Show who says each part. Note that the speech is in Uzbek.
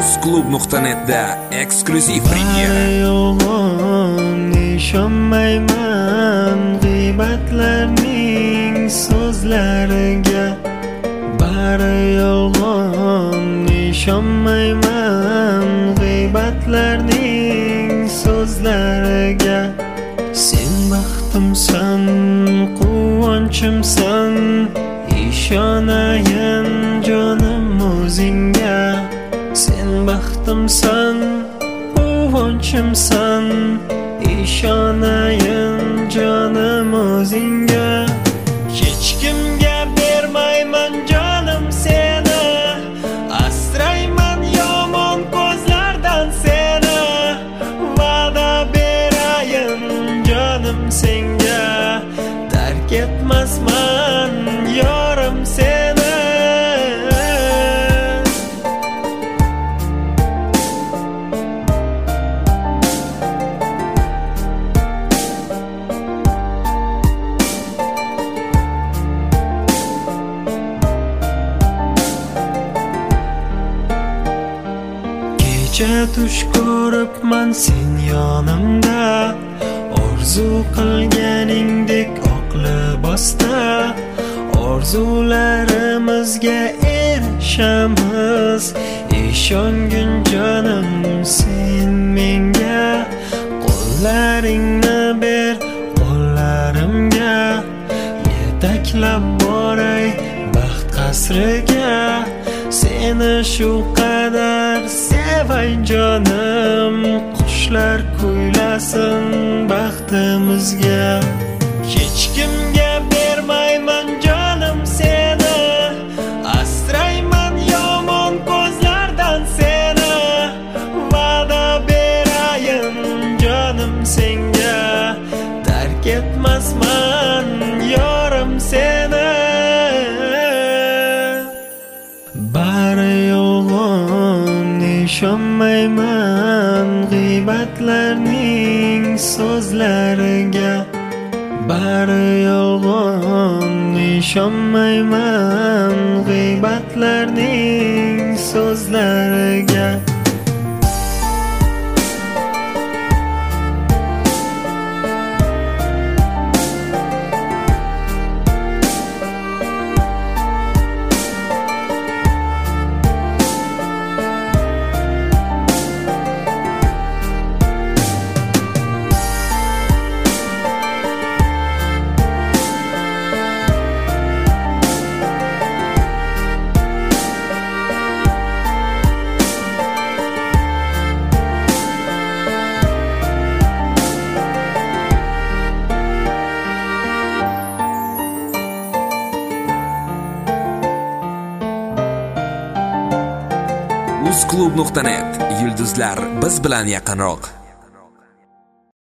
Speaker 1: Uzclub.net'da eksklyuziv premyera.
Speaker 2: Ishonmayman g'iybatlarning so'zlariga, bari yolg'on. Ishonmayman g'iybatlarning so'zlariga. Sen baxtimsan, quvonchimsan, ishonayin jonim o'zingga. Sen baxtimsan, quvonchimsan, ishonayin jonim o'zingga. Hech kimga bermayman jonim seni, asrayman yomon ko'zlardan seni. Va'da berayin jonim senga, tark etmasman yorim seni. Kecha tush ko'ribman sen yonimda, orzu qilganingdek oq libosda. Orzularimizga erishamiz, ishongin jonim sen menga. Qo'llaringni ber qo'llarimga, yetaklab boray baxt qasriga. Seni shu qadar sevay jonim, qushlar kuylasin baxtimizga. Hech kimga bermayman jonim seni, asrayman yomon ko'zlardan seni. Va'da berayin jonim senga, tark etmasman yorim seni. Bari yolg'on, ishonmayman g'iybatlarning so'zlariga. Bari yolg'on, ishonmayman g'iybatlarning so'zlariga.
Speaker 1: Uzclub.net. Yulduzlar biz bilan yaqinroq.